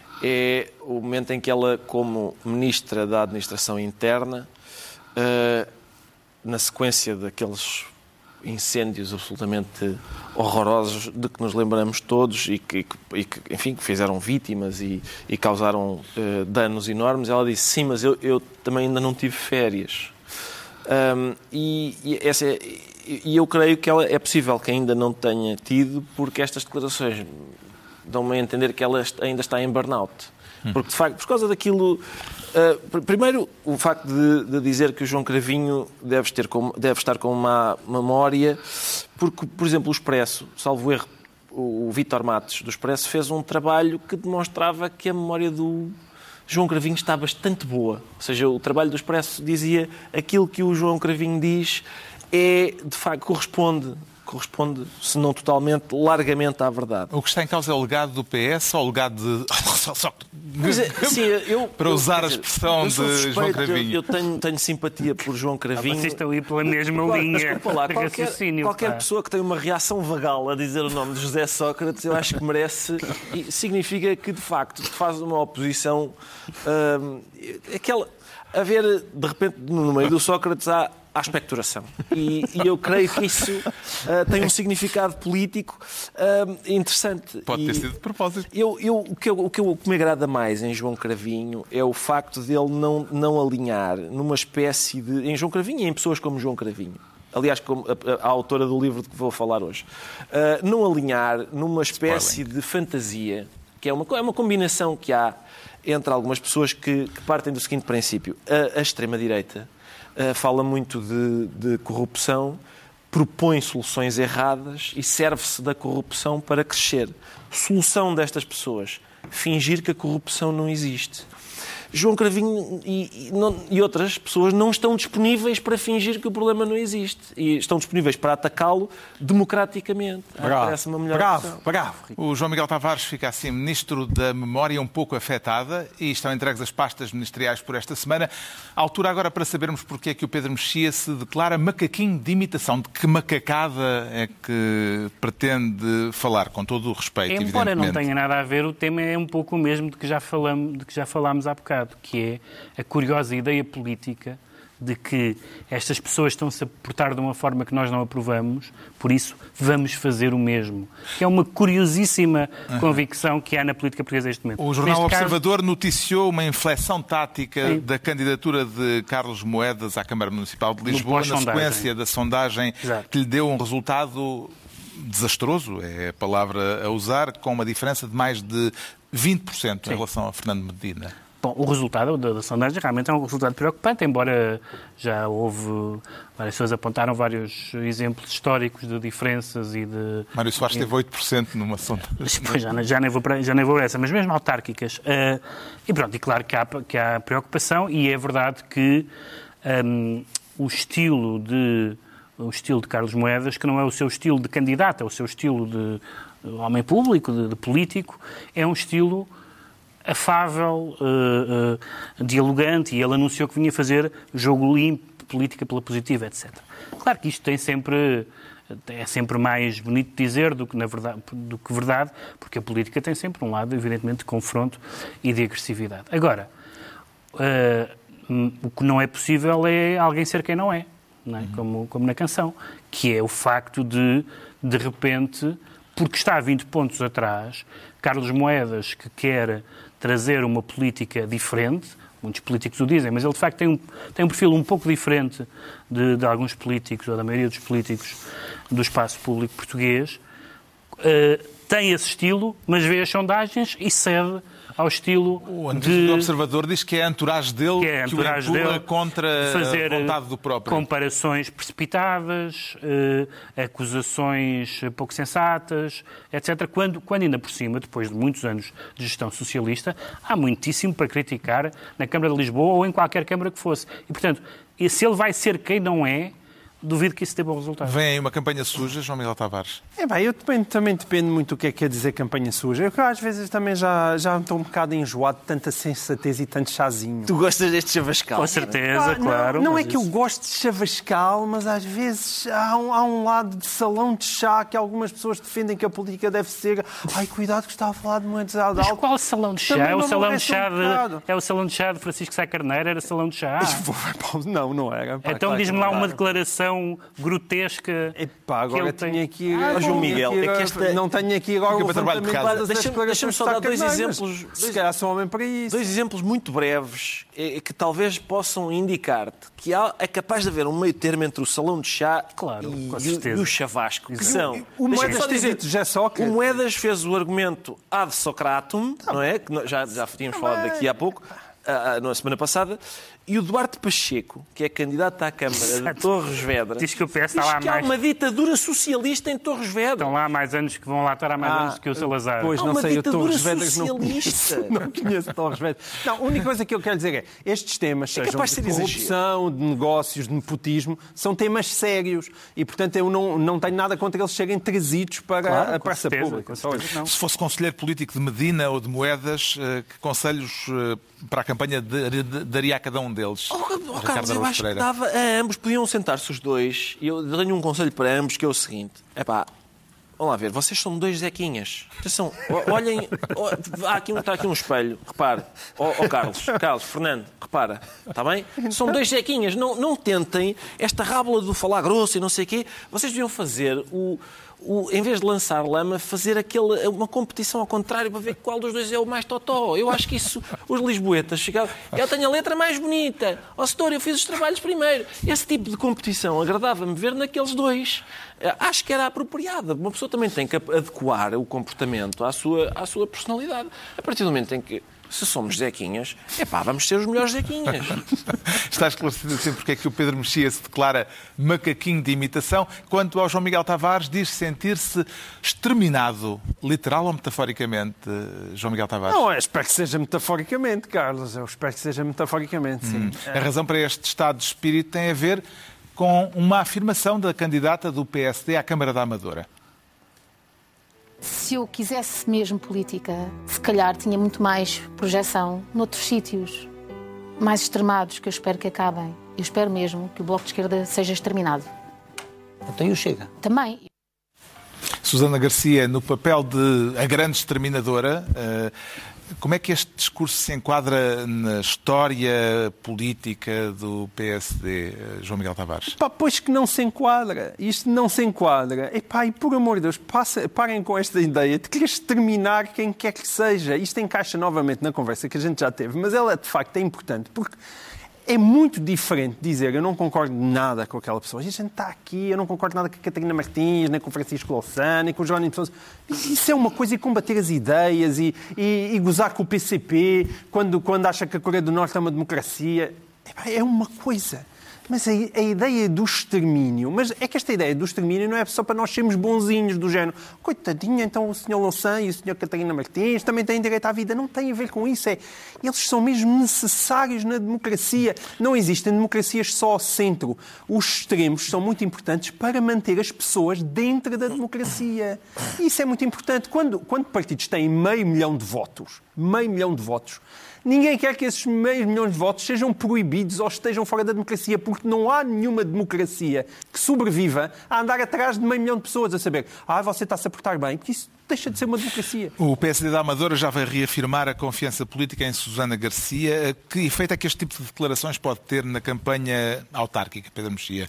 é o momento em que ela, como ministra da Administração Interna, Uh, na sequência daqueles incêndios absolutamente horrorosos de que nos lembramos todos e que, e que enfim, que fizeram vítimas e, e causaram uh, danos enormes, ela disse, sim, mas eu, eu também ainda não tive férias. Um, e, e, essa é, e eu creio que ela, é possível que ainda não tenha tido, porque estas declarações dão-me a entender que ela ainda está em burnout. Porque, de facto, por causa daquilo... Uh, primeiro, o facto de, de dizer que o João Cravinho deve, ter com, deve estar com uma memória, porque, por exemplo, o Expresso, salvo erro, o, o Vítor Matos do Expresso fez um trabalho que demonstrava que a memória do João Cravinho está bastante boa. Ou seja, o trabalho do Expresso dizia aquilo que o João Cravinho diz é, de facto, corresponde, corresponde, se não totalmente, largamente à verdade. O que está em causa é o legado do P S ou o legado de... Mas, sim, eu, para eu, usar dizer, a expressão de suspeito, João Cravinho. Eu, eu tenho, tenho simpatia por João Cravinho. Vocês estão aí pela mesma Claro, linha lá, de qualquer, raciocínio. qualquer pá. pessoa que tem uma reação vagal a dizer o nome de José Sócrates, eu acho que merece... E significa que, de facto, faz uma oposição... Hum, aquela... Haver, de repente, no meio do Sócrates, há à expectoração. E, e eu creio que isso uh, tem um significado político uh, interessante. Pode ter e sido de propósito. Eu, eu, o, que eu, o, que eu, o que me agrada mais em João Cravinho é o facto de ele não, não alinhar numa espécie de... Em João Cravinho e em pessoas como João Cravinho. Aliás, como a, a, a autora do livro de que vou falar hoje. Uh, não alinhar numa espécie Spoiling. de fantasia, que é uma, é uma combinação que há entre algumas pessoas que, que partem do seguinte princípio. A, a extrema-direita uh, fala muito de, de corrupção, propõe soluções erradas e serve-se da corrupção para crescer. Solução destas pessoas, fingir que a corrupção não existe. João Cravinho e, e, não, e outras pessoas não estão disponíveis para fingir que o problema não existe. E estão disponíveis para atacá-lo democraticamente. Bravo, Parece uma melhor bravo, opção. bravo. O João Miguel Tavares fica assim ministro da memória um pouco afetada e estão entregues as pastas ministeriais por esta semana. À altura agora para sabermos porque é que o Pedro Mexia se declara macaquinho de imitação. De que macacada é que pretende falar, com todo o respeito, Embora evidentemente. não tenha nada a ver, o tema é um pouco o mesmo de que já falamos, de que já falámos há bocado, que é a curiosa ideia política de que estas pessoas estão-se a portar de uma forma que nós não aprovamos, por isso vamos fazer o mesmo. Que é uma curiosíssima uhum. convicção que há na política portuguesa neste momento. O Jornal Neste Observador caso... noticiou uma inflexão tática Sim. da candidatura de Carlos Moedas à Câmara Municipal de Lisboa, na sequência da sondagem Exato. que lhe deu um resultado desastroso, é a palavra a usar, com uma diferença de mais de vinte por cento Sim. em relação a Fernando Medina. Bom, o resultado da, da sondagem realmente é um resultado preocupante, embora já houve, várias pessoas apontaram vários exemplos históricos de diferenças e de... Mário Soares teve oito por cento numa sondagem. Pois, já, já, nem vou para, já nem vou para essa, mas mesmo autárquicas. Uh, e pronto, e claro que há, que há preocupação e é verdade que um, o estilo de... o estilo de Carlos Moedas, que não é o seu estilo de candidato, é o seu estilo de homem público, de, de político, é um estilo afável, uh, uh, dialogante, e ele anunciou que vinha fazer jogo limpo, política pela positiva, etcétera. Claro que isto tem sempre, é sempre mais bonito dizer do que, na verdade, do que verdade, porque a política tem sempre um lado, evidentemente, de confronto e de agressividade. Agora, uh, o que não é possível é alguém ser quem não é. Não é? Como, como na canção, que é o facto de, de repente, porque está a vinte pontos atrás, Carlos Moedas, que quer trazer uma política diferente, muitos políticos o dizem, mas ele de facto tem um, tem um perfil um pouco diferente de, de alguns políticos, ou da maioria dos políticos do espaço público português, uh, tem esse estilo, mas vê as sondagens e cede ao estilo o de... O Observador diz que é a entourage dele que, é a entourage que o empurra dele contra fazer a vontade do próprio. Comparações precipitadas, eh, acusações pouco sensatas, etcétera. Quando, quando ainda por cima, depois de muitos anos de gestão socialista, há muitíssimo para criticar na Câmara de Lisboa ou em qualquer Câmara que fosse. E, portanto, e se ele vai ser quem não é, duvido que isso dê bom resultado. Vem aí uma campanha suja, João Miguel Tavares? É bem, eu também, também depende muito do que é que quer dizer campanha suja. Eu às vezes também já, já estou um bocado enjoado de tanta sensatez e tanto chazinho. Tu gostas deste chavascal? Com certeza, Ah, claro. Não, não é mas que isso... eu gosto de chavascal, mas às vezes há um, há um lado de salão de chá que algumas pessoas defendem que a política deve ser. Ai, cuidado que está a falar de moedas altas. Mas qual salão de chá? Também É o não salão de merece chá um bocado. de, é o salão de chá de Francisco Sá Carneiro? Era salão de chá? Não, não era. Pá, Então claro diz-me que lá não uma era. declaração grotesca. Epá, agora que ele tinha tem. aqui... Ah, ah, João tinha Miguel, aqui é que agora- esta- não tenho aqui agora Fica o para trabalho de levantamento casa. das Deixa-me- declarações deixa-me de só Sá dar dois Carneiro, mas exemplos. Se calhar sou homem para isso. Dois exemplos muito breves eh, que talvez possam indicar-te que há, é capaz de haver um meio termo entre o salão de chá Claro, e, com e, certeza. e o chavasco, que são... O Deixa-me Moedas só tem dizer, dito José Sócrates. o Moedas fez o argumento ad Socratum, não é? Que nós já, já tínhamos falado daqui há pouco, ah, ah, na semana passada, E o Duarte Pacheco, que é candidato à Câmara de Torres Vedras, diz que o P S diz está lá que há mais... uma ditadura socialista em Torres Vedras. Estão lá há mais anos que vão lá estar há mais Ah, anos que o Salazar. Pois, Há não uma sei, eu ditadura Torres Vedras não socialista. conheço. Não conheço Torres Vedras. Não, a única coisa que eu quero dizer é estes temas, É sejam capaz de de ser corrupção, de negócios, de nepotismo, são temas sérios e, portanto, eu não, não tenho nada contra que eles cheguem trazidos para Claro, a com praça certeza, pública. com certeza não. Se fosse conselheiro político de Medina ou de Moedas, eh, que conselhos eh, para a campanha de- de- daria a cada um deles? Oh, oh, Ricardo Carlos, eu Araújo acho que Pereira. dava a ambos, podiam sentar-se os dois, e eu tenho um conselho para ambos, que é o seguinte: é pá, vamos lá ver, vocês são dois Zequinhas. Atenção, o- olhem, o- há aqui, um- está aqui um espelho, repare. Ó oh, Carlos, Carlos, Fernando, repara, está bem? São dois Zequinhas, não, não tentem esta rábula do falar grosso e não sei o quê. Vocês deviam fazer o... O, em vez de lançar lama, fazer aquele, uma competição ao contrário para ver qual dos dois é o mais totó. Eu acho que isso, os lisboetas chegavam. Eu tenho a letra mais bonita. Ó, setor, eu fiz os trabalhos primeiro. Esse tipo de competição agradava-me ver naqueles dois. Acho que era apropriada. Uma pessoa também tem que adequar o comportamento à sua, à sua personalidade. A partir do momento em que, se somos Zequinhas, é pá, vamos ser os melhores Zequinhas. Está esclarecido assim porque é que o Pedro Mexia se declara macaquinho de imitação. Quanto ao João Miguel Tavares, diz sentir-se exterminado, literal ou metaforicamente, João Miguel Tavares? Não, eu espero que seja metaforicamente, Carlos. Eu espero que seja metaforicamente, sim. Hum. A razão para este estado de espírito tem a ver com uma afirmação da candidata do P S D à Câmara da Amadora. Se eu quisesse mesmo política, se calhar tinha muito mais projeção noutros sítios mais extremados que eu espero que acabem. Eu espero mesmo que o Bloco de Esquerda seja exterminado. Então e o Chega? Também. Susana Garcia, no papel de a grande exterminadora, como é que este discurso se enquadra na história política do P S D, João Miguel Tavares? Pá, pois que não se enquadra. Isto não se enquadra. Epá, e por amor de Deus, passa, parem com esta ideia de querer exterminar quem quer que seja. Isto encaixa novamente na conversa que a gente já teve, mas ela de facto é importante, porque é muito diferente dizer eu não concordo nada com aquela pessoa. A gente está aqui, eu não concordo nada com a Catarina Martins, nem com o Francisco Louçã, nem com o Jerónimo de Sousa. Isso é uma coisa, e combater as ideias e, e, e gozar com o P C P quando, quando acha que a Coreia do Norte é uma democracia. É uma coisa. Mas a, a ideia do extermínio... Mas é que esta ideia do extermínio não é só para nós sermos bonzinhos do género. Coitadinho, então o senhor Louçã e o senhor Catarina Martins também têm direito à vida. Não tem a ver com isso. É, eles são mesmo necessários na democracia. Não existem democracias só ao centro. Os extremos são muito importantes para manter as pessoas dentro da democracia. E isso é muito importante. Quando, quando partidos têm meio milhão de votos, meio milhão de votos, ninguém quer que esses meio milhão de votos sejam proibidos ou estejam fora da democracia, porque não há nenhuma democracia que sobreviva a andar atrás de meio milhão de pessoas a saber ah, você está-se a portar bem, porque isso deixa de ser uma democracia. O P S D da Amadora já vai reafirmar a confiança política em Susana Garcia. Que efeito é que este tipo de declarações pode ter na campanha autárquica, Pedro Mexia?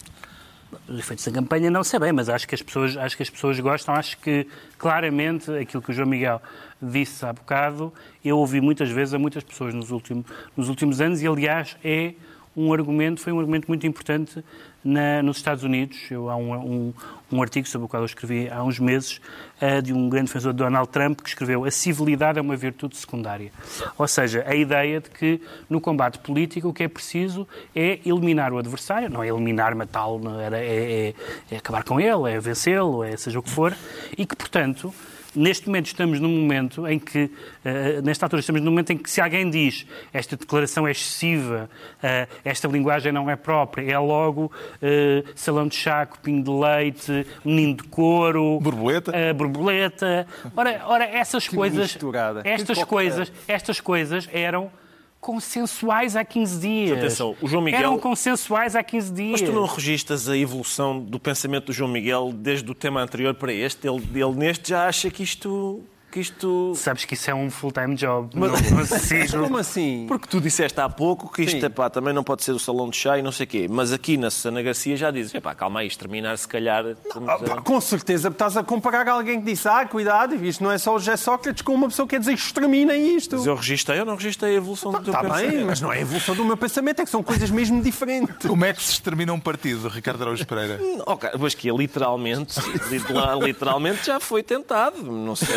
Os efeitos da campanha não sei bem, mas acho que as pessoas, acho que as pessoas gostam. Acho que, claramente, aquilo que o João Miguel disse há bocado, eu ouvi muitas vezes a muitas pessoas nos últimos, nos últimos anos e, aliás, é um argumento, foi um argumento muito importante na, nos Estados Unidos. Eu, há um, um, um artigo sobre o qual eu escrevi há uns meses, uh, de um grande defensor de Donald Trump, que escreveu: a civilidade é uma virtude secundária. Ou seja, a ideia de que no combate político o que é preciso é eliminar o adversário, não é eliminar, matá-lo, não é, é, é acabar com ele, é vencê-lo, é seja o que for, e que, portanto, neste momento estamos num momento em que, uh, nesta altura estamos num momento em que se alguém diz esta declaração é excessiva, uh, esta linguagem não é própria, é logo uh, salão de chá, copinho de leite, menino de couro, borboleta, uh, borboleta. Ora, ora essas que coisas, misturada. estas que coisas, estas coisas eram consensuais há quinze dias. Atenção, o João Miguel... Eram consensuais há quinze dias. Mas tu não registas a evolução do pensamento do João Miguel desde o tema anterior para este? Ele, ele neste já acha que isto... Que isto... Sabes que isso é um full-time job. Mas, não consigo. Como assim? Porque tu disseste há pouco que isto epá, também não pode ser o salão de chá e não sei o quê. Mas aqui na Susana Garcia já dizes, epá, calma aí, exterminar se calhar... Não, a... Com certeza estás a comparar alguém que disse ah, cuidado, isto não é só o José Sócrates com uma pessoa que quer dizer exterminem isto. Mas eu registrei ou não registrei a evolução do teu Está pensamento? bem, mas não é a evolução do meu pensamento, é que são coisas mesmo diferentes. Como é que se extermina um partido, Ricardo Araújo Pereira? Ok, mas que literalmente, literalmente já foi tentado, não sei. A seguir,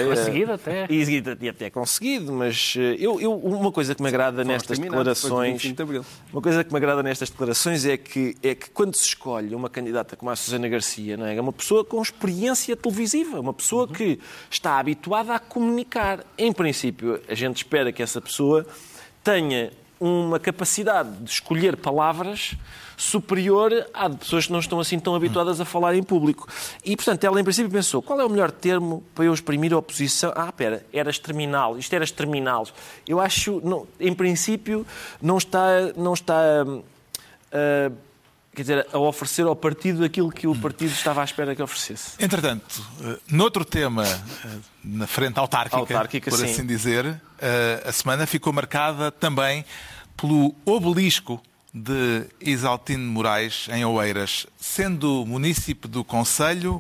conseguido até. E, e até conseguido, mas eu, eu, uma coisa que me agrada Só nestas declarações... De uma coisa que me agrada nestas declarações é que, é que quando se escolhe uma candidata como a Susana Garcia, não é? É uma pessoa com experiência televisiva, uma pessoa que está habituada a comunicar. Em princípio, a gente espera que essa pessoa tenha uma capacidade de escolher palavras superior à de pessoas que não estão assim tão habituadas a falar em público. E, portanto, ela em princípio pensou, qual é o melhor termo para eu exprimir a oposição? Ah, espera, era exterminá-los, isto era exterminá-los. Eu acho, não, em princípio, não está, não está uh, quer dizer, a oferecer ao partido aquilo que o partido estava à espera que oferecesse. Entretanto, noutro tema, na frente autárquica, autárquica por sim. assim dizer, a semana ficou marcada também pelo obelisco de Isaltino Moraes, em Oeiras. Sendo munícipe do Conselho,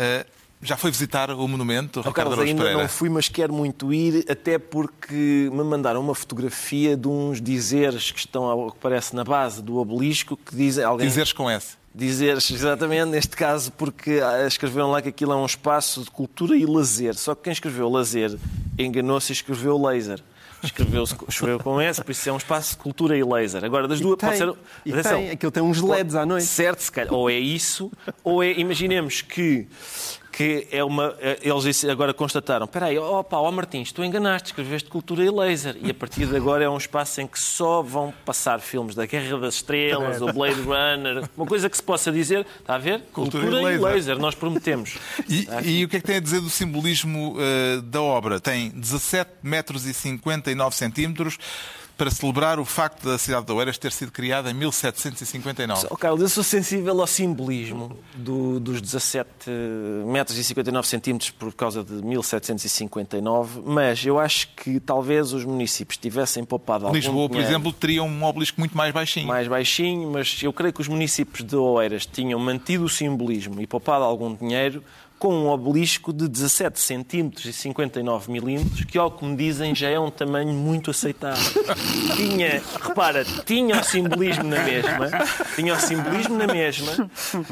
já foi visitar o monumento, oh, Ricardo Carlos, Araújo ainda Pereira? Não fui, mas quero muito ir, até porque me mandaram uma fotografia de uns dizeres que estão, ao que parece, na base do obelisco, que dizem... Alguém... Dizeres com S. Dizeres, exatamente, neste caso, porque escreveram lá que aquilo é um espaço de cultura e lazer. Só que quem escreveu lazer enganou-se e escreveu laser. Escreveu, escreveu com S, por isso é um espaço de cultura e laser. Agora, das duas, tem, pode ser... E tem, aquilo tem uns L E Ds à noite. Certo, se calhar. Ou é isso, ou é, imaginemos que... que é uma... Eles agora constataram, espera aí, ó pá, ó Martins, tu enganaste, escreveste cultura e laser. E a partir de agora é um espaço em que só vão passar filmes da Guerra das Estrelas, ou Blade Runner, uma coisa que se possa dizer, está a ver? Cultura, cultura e, laser. e laser, nós prometemos. E, e o que é que tem a dizer do simbolismo uh, da obra? Tem dezassete metros e cinquenta e nove centímetros, para celebrar o facto da cidade de Oeiras ter sido criada em mil setecentos e cinquenta e nove. Oh, Carlos, eu sou sensível ao simbolismo do, dos dezassete metros e cinquenta e nove centímetros por causa de mil setecentos e cinquenta e nove, mas eu acho que talvez os municípios tivessem poupado algum Lisboa, por dinheiro, exemplo, teria um obelisco muito mais baixinho. Mais baixinho, mas eu creio que os municípios de Oeiras tinham mantido o simbolismo e poupado algum dinheiro com um obelisco de dezassete centímetros e cinquenta e nove milímetros, que, ao que me dizem, já é um tamanho muito aceitável. Tinha, repara, tinha o simbolismo na mesma, tinha o simbolismo na mesma,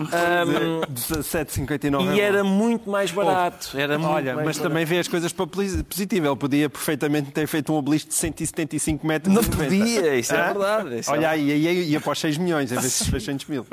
um, dezassete, cinquenta e nove e era muito mais barato. Era muito Olha, mais mas barato. também vê as coisas para positivo. Ele podia perfeitamente ter feito um obelisco de cento e setenta e cinco metros. Não podia, isso é verdade. Isso Olha é aí, aí ia para os seis milhões, em vez de seiscentos mil.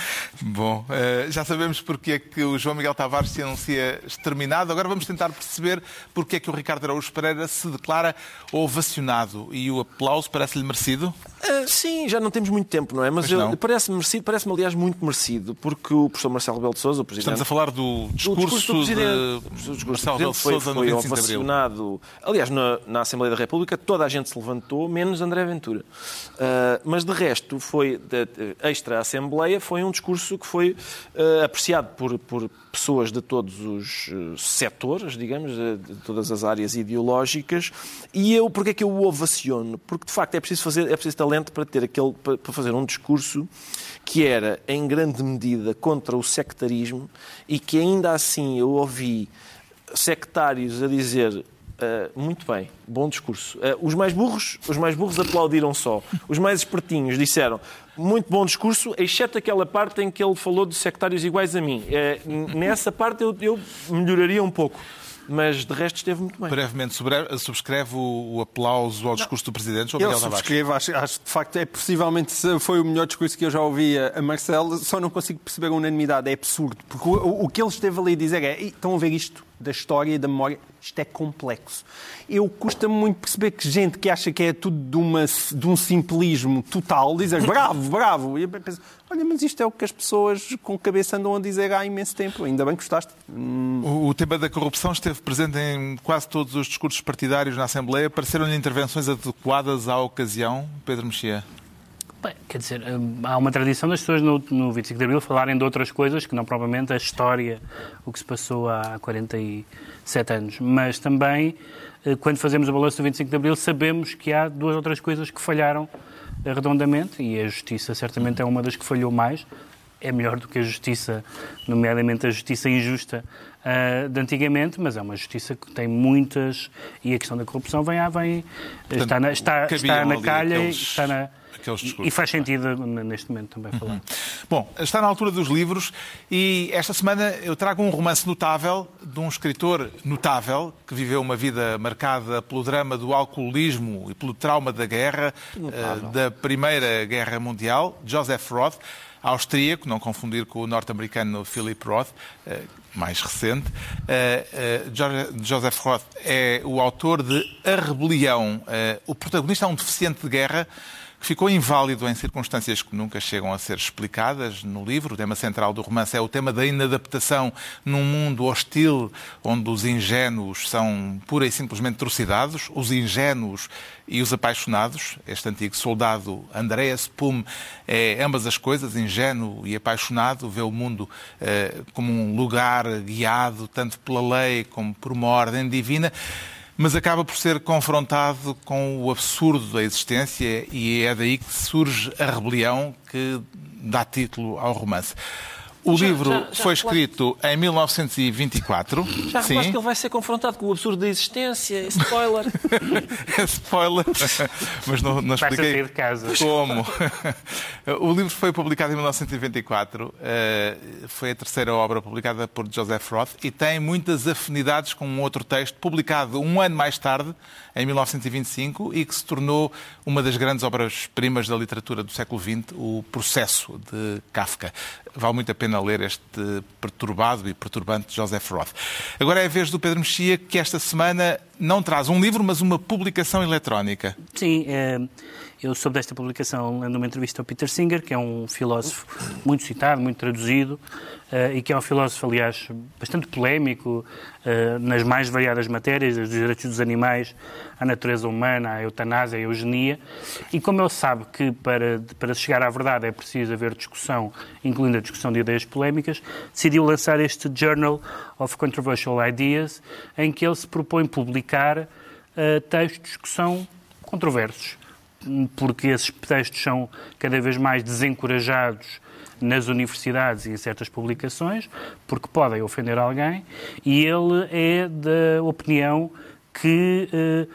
Bom, já sabemos porque é que o João Miguel Tavares se anuncia exterminado. Agora vamos tentar perceber porque é que o Ricardo Araújo Pereira se declara ovacionado. E o aplauso parece-lhe merecido? Uh, sim, já não temos muito tempo, não é? Mas eu, parece-me merecido, parece-me, aliás, muito merecido, porque o professor Marcelo Rebelo de Sousa, o presidente... Estamos a falar do discurso, do discurso do presidente, de o discurso Marcelo Rebelo de Sousa no vinte e cinco de Abril. Ovacionado. Aliás, na, na Assembleia da República toda a gente se levantou, menos André Ventura. Uh, mas, de resto, foi de, de, extra Assembleia, foi um discurso que foi uh, apreciado por, por pessoas de todos os uh, setores, digamos, de, de todas as áreas ideológicas. E eu, porque é que eu o ovaciono? Porque, de facto, é preciso fazer, é preciso talento para ter aquele, para, para fazer um discurso que era, em grande medida, contra o sectarismo e que, ainda assim, eu ouvi sectários a dizer uh, muito bem, bom discurso. Uh, os mais burros, os mais burros aplaudiram só. Os mais espertinhos disseram muito bom discurso, exceto aquela parte em que ele falou de sectários iguais a mim. Uh, nessa parte eu, eu melhoraria um pouco. Mas, de resto, esteve muito bem. Brevemente, subscreve o, o aplauso ao discurso do Presidente, João Eu Miguel Tavares? subscrevo, acho, acho de facto, é possivelmente foi o melhor discurso que eu já ouvi a Marcelo, só não consigo perceber a unanimidade, é absurdo, porque o, o que ele esteve ali a dizer é, estão a ver isto da história e da memória, isto é complexo. Eu custa-me muito perceber que gente que acha que é tudo de, uma, de um simplismo total, dizer bravo, bravo, e eu penso, olha, mas isto é o que as pessoas com cabeça andam a dizer há imenso tempo, ainda bem que gostaste. Hum. O, o tema da corrupção esteve presente em quase todos os discursos partidários na Assembleia. Pareceram-lhe intervenções adequadas à ocasião, Pedro Mexia? Bem, quer dizer, há uma tradição das pessoas no, no vinte e cinco de Abril falarem de outras coisas que não propriamente a história, o que se passou há quarenta e sete anos. Mas também, quando fazemos o balanço do vinte e cinco de Abril, sabemos que há duas outras coisas que falharam redondamente e a justiça certamente é uma das que falhou mais. É melhor do que a justiça, nomeadamente a justiça injusta uh, de antigamente, mas é uma justiça que tem muitas... E a questão da corrupção vem, vem Portanto, está na, está, está na calha aqueles... e está na... E faz sentido neste momento também falar. Uhum. Bom, está na altura dos livros e esta semana eu trago um romance notável de um escritor notável que viveu uma vida marcada pelo drama do alcoolismo e pelo trauma da guerra, uh, da Primeira Guerra Mundial, Joseph Roth, austríaco, não confundir com o norte-americano Philip Roth, uh, mais recente. Uh, uh, Joseph Roth é o autor de A Rebelião. Uh, o protagonista é um deficiente de guerra que ficou inválido em circunstâncias que nunca chegam a ser explicadas no livro. O tema central do romance é o tema da inadaptação num mundo hostil, onde os ingênuos são pura e simplesmente trucidados, os ingênuos e os apaixonados. Este antigo soldado, Andreas Pum, é ambas as coisas, ingênuo e apaixonado, vê o mundo eh, como um lugar guiado tanto pela lei como por uma ordem divina, mas acaba por ser confrontado com o absurdo da existência e é daí que surge a rebelião que dá título ao romance. O já, livro já, já foi escrito em mil novecentos e vinte e quatro. Já Sim. Acho que ele vai ser confrontado com o absurdo da existência. Spoiler. É spoiler. Mas não, não expliquei sair de casa. Como. O livro foi publicado em mil novecentos e vinte e quatro. Foi a terceira obra publicada por Joseph Roth e tem muitas afinidades com um outro texto publicado um ano mais tarde, em mil novecentos e vinte e cinco, e que se tornou uma das grandes obras-primas da literatura do século vinte, O Processo, de Kafka. Vale muito a pena ler este perturbado e perturbante Joseph Roth. Agora é a vez do Pedro Mexia, que esta semana não traz um livro, mas uma publicação eletrónica. Sim, eu soube desta publicação lendo uma entrevista ao Peter Singer, que é um filósofo muito citado, muito traduzido, e que é um filósofo, aliás, bastante polémico nas mais variadas matérias, dos direitos dos animais, à natureza humana, à eutanásia, à eugenia. E como ele sabe que para, para chegar à verdade é preciso haver discussão, incluindo a discussão de ideias polémicas, decidiu lançar este Journal of Controversial Ideas, em que ele se propõe publicar uh, textos que são controversos, porque esses textos são cada vez mais desencorajados nas universidades e em certas publicações, porque podem ofender alguém, e ele é da opinião que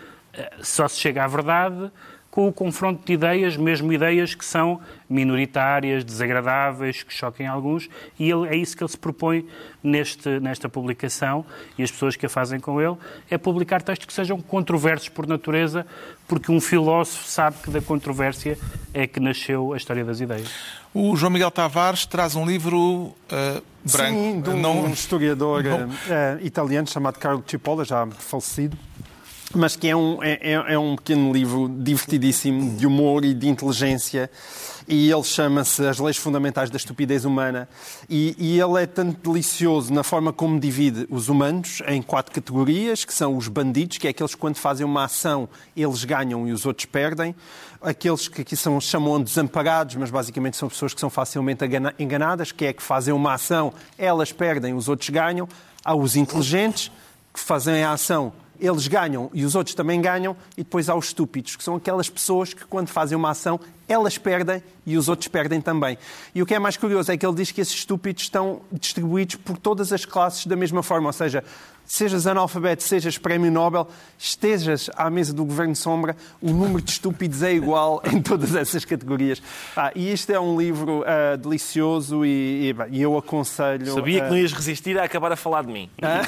uh, só se chega à verdade com o confronto de ideias, mesmo ideias que são minoritárias, desagradáveis, que choquem alguns, e ele, é isso que ele se propõe neste, nesta publicação, e as pessoas que a fazem com ele, é publicar textos que sejam controversos por natureza, porque um filósofo sabe que da controvérsia é que nasceu a história das ideias. O João Miguel Tavares traz um livro uh, branco. Sim, de um, não, um historiador não... Uh, italiano chamado Carlo Cipolla, já falecido, mas que é um, é, é um pequeno livro divertidíssimo, de humor e de inteligência, e ele chama-se As Leis Fundamentais da Estupidez Humana, e, e ele é tanto delicioso na forma como divide os humanos em quatro categorias, que são os bandidos, que é aqueles que quando fazem uma ação eles ganham e os outros perdem, aqueles que aqui são, chamam de desamparados, mas basicamente são pessoas que são facilmente enganadas, que é que fazem uma ação, elas perdem, os outros ganham. Há os inteligentes, que fazem a ação, eles ganham e os outros também ganham, e depois há os estúpidos, que são aquelas pessoas que quando fazem uma ação, elas perdem e os outros perdem também. E o que é mais curioso é que ele diz que esses estúpidos estão distribuídos por todas as classes da mesma forma, ou seja, sejas analfabeto, sejas prémio Nobel, estejas à mesa do Governo Sombra, o número de estúpidos é igual em todas essas categorias. Ah, e este é um livro uh, delicioso e, e, e eu aconselho... Sabia uh... que não ias resistir a acabar a falar de mim. Ah?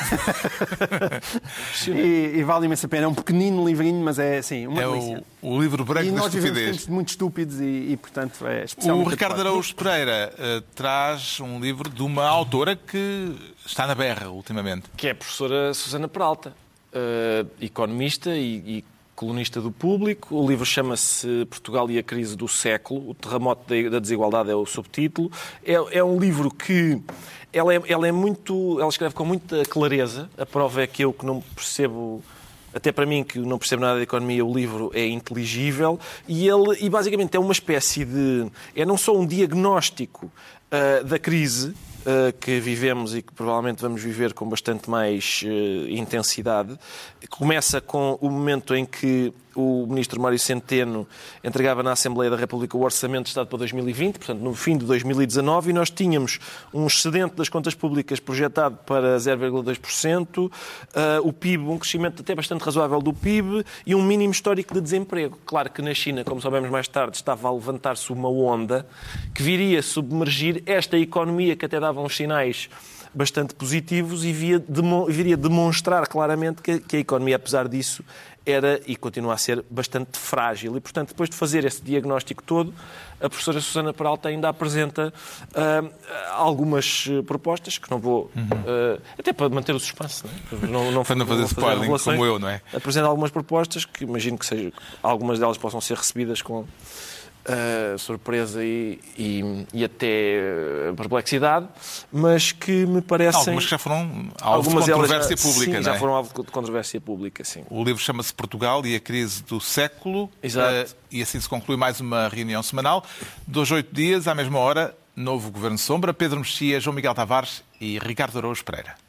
e, e vale imensa pena. É um pequenino livrinho, mas é assim, uma é delícia. O, o livro branco e da nós vivemos estupidez. tempos muito estúpidos e, e portanto, é especialmente... O Ricardo Araújo Pereira uh, traz um livro de uma autora que está na berra ultimamente. Que é a professora Susana Peralta, uh, economista e, e colunista do Público. O livro chama-se Portugal e a Crise do Século. O Terremoto da Desigualdade é o subtítulo. É, é um livro que... Ela é, ela é muito... Ela escreve com muita clareza. A prova é que eu que não percebo... Até para mim, que não percebo nada de economia, o livro é inteligível. E, ele, e basicamente é uma espécie de... É não só um diagnóstico uh, da crise... Uh, que vivemos e que provavelmente vamos viver com bastante mais uh, intensidade. Começa com o momento em que o ministro Mário Centeno entregava na Assembleia da República o Orçamento de Estado para dois mil e vinte, portanto, no fim de dois mil e dezanove, e nós tínhamos um excedente das contas públicas projetado para zero vírgula dois por cento, uh, o P I B, um crescimento até bastante razoável do P I B e um mínimo histórico de desemprego. Claro que na China, como soubemos mais tarde, estava a levantar-se uma onda que viria submergir esta economia que até dava uns sinais bastante positivos e via, demo, viria demonstrar claramente que, que a economia, apesar disso, era e continua a ser bastante frágil. E, portanto, depois de fazer esse diagnóstico todo, a professora Susana Peralta ainda apresenta uh, algumas propostas, que não vou... Uhum. Uh, até para manter o suspense, não, é? não, não, para não fazer spoiling, como eu, não é? Apresenta algumas propostas que imagino que seja, algumas delas possam ser recebidas com uh, surpresa e, e, e até uh, perplexidade, mas que me parecem... Algumas que já foram alvo de controvérsia elas, pública, sim, não é? já foram alvo de controvérsia pública, sim. O livro chama-se Portugal e a Crise do Século. Exato. Uh, e assim se conclui mais uma reunião semanal. Dois, oito dias, à mesma hora, novo Governo Sombra, Pedro Mexia, João Miguel Tavares e Ricardo Araújo Pereira.